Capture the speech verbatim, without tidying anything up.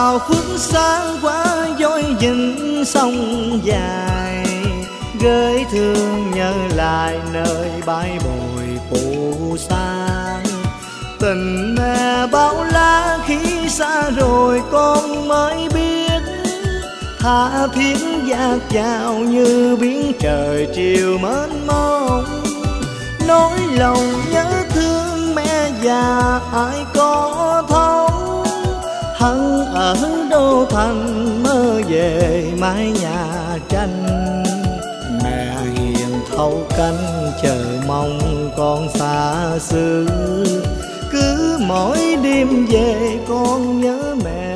hào phúc sáng qua dối dinh sông dài, gửi thương nhớ lại nơi bãi bồi phù sang. Tình mẹ bao la khi xa rồi con mới biết, tha thiết dạt dào như biển trời chiều mênh mông. Nỗi lòng nhớ thương mẹ già ai có thấu, hân ở đô thành mơ về mái nhà tranh. Mẹ hiền thấu cánh chờ mong con xa xứ, cứ mỗi đêm về con nhớ mẹ